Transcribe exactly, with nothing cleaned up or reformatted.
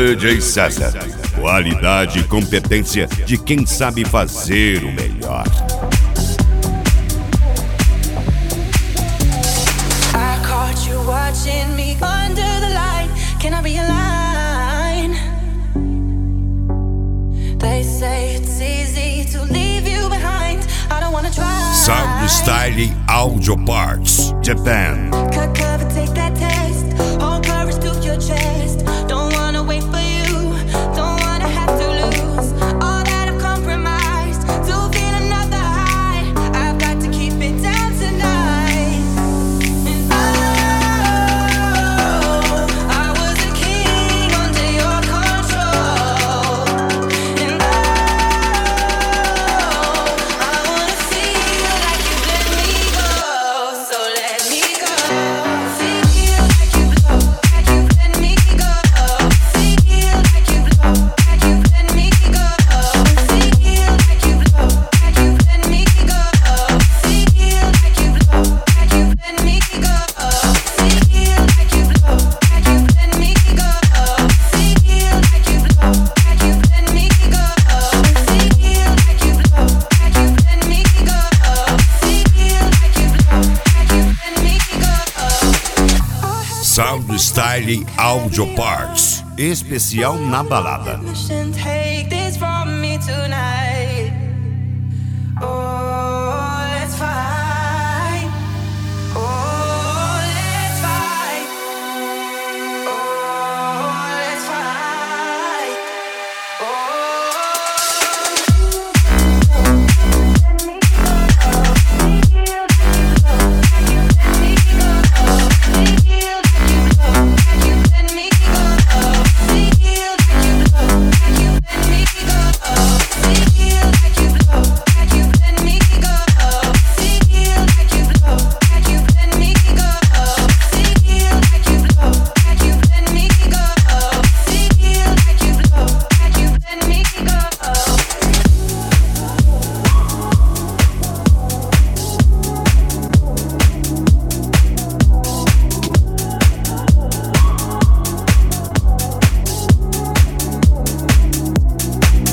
D J César. Qualidade e competência de quem sabe fazer o melhor. I caught you watching me under the light. Can I be a line? They say it's easy to leave you behind. I don't wanna try. Sound Style Audio Parts, Japan. Cut cover, take that test. Hold courage to your chest. Don't wanna wait for you. Don't wanna have to lose all that I've compromised to feel another high. I've got to keep it down tonight. And oh, I was a king under your control. And oh, I wanna feel like you let me go. So let me go. Feel like you blow, like you let me go. Feel like you blow, like you let me go. Feel like you blow, like you let me go. Feel like you blow, like you let me go. Feel like you blow, like you let me go. Feel like you blow, like you let me go. Feel like you blow, like you let me go. Feel like you blow, like you let me go. Sound Style Audio Parts, especial na balada. Take this from me tonight.